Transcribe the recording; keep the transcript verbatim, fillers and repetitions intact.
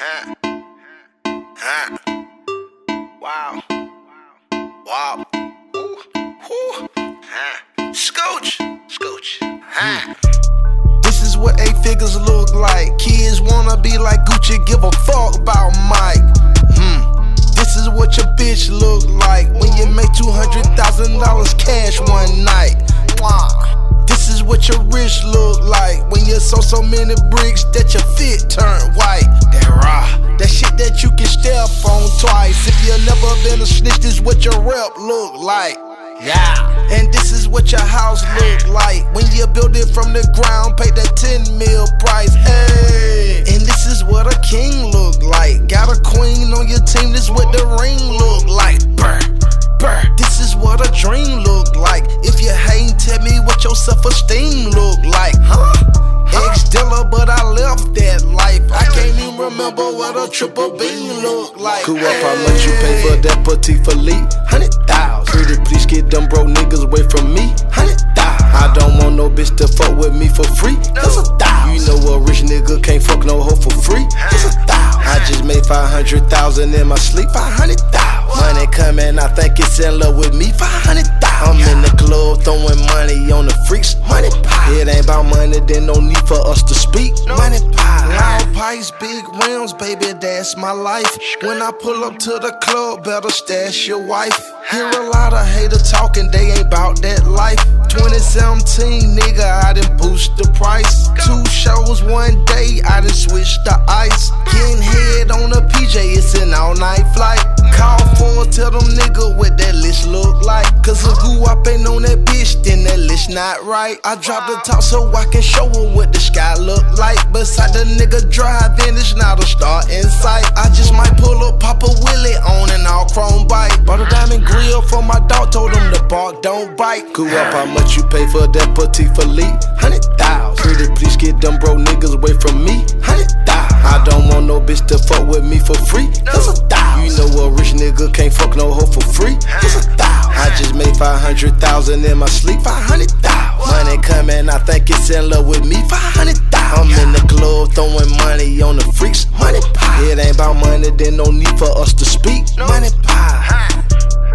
Huh. Huh. Wow. Wow. Ooh. Ooh. Huh. Scooch. Scooch. Huh. This is what eight figures look like. Kids wanna be like Gucci, give a fuck about Mike. Hmm. This is what your bitch look like when you make two hundred thousand dollars cash one night. Wow. This is what your wrist look like when you sold so many bricks that your fit turned white. That raw, that shit that you can step on twice. If you never been a snitch, this is what your rep look like. Yeah. And this is what your house look like when you build it from the ground, pay that ten mil price. Hey. And this is what a king look like. Got a queen on your team, this is what the ring look like. Brr, brr. This is what a dream look like. If you hating, tell me what your self-esteem look like. Huh? Ex-dealer, but I left that life. I can't even remember what a triple beam look like. Cool up, how much you pay for that Petit Philippe? Hundred thousand. Pretty please get them broke niggas away from me. Hundred thousand. I don't want no bitch to fuck with me for free. That's a thousand. You know a rich nigga can't fuck no hoe for free. That's a thousand. I just made five hundred thousand in my sleep. Five hundred thousand. Money coming, I think it's in love with me. Five hundred thousand. I'm in the club throwing money on the freaks. Money pie. It ain't about money, then no need for us to speak. Money pie. Loud pipes, big rims, baby, that's my life. When I pull up to the club, better stash your wife. Hear a lot of haters talking, they ain't bout that life. twenty seventeen, nigga, I done boost the price. Two shows one day, I done switched the ice. Getting head on a P J, it's an all night flight. Call for tell them nigga what that list look like. Cause if who up ain't on that bitch, then that list not right. I drop the top so I can show her what the sky look like. Beside the nigga driving, it's not a star in sight. I just might pull up Papa Willie on an all chrome bike. Bought a diamond grill for my dog, told him to bark, don't bite. Cool up, how much you pay for that Petit Philippe? Hundred thousand. Pretty please get them broke niggas away from me. Hundred thousand. I don't want no bitch to fuck with me for free. That's a thousand. You know a rich nigga can't fuck no hoe for free. That's a thousand. I just made five hundred thousand in my sleep. Five hundred thousand. Money coming, I think it's in love with me. Five hundred thousand. I'm in the club throwing money on the freaks. Money pie. It ain't about money, then no need for us to speak. Money pie.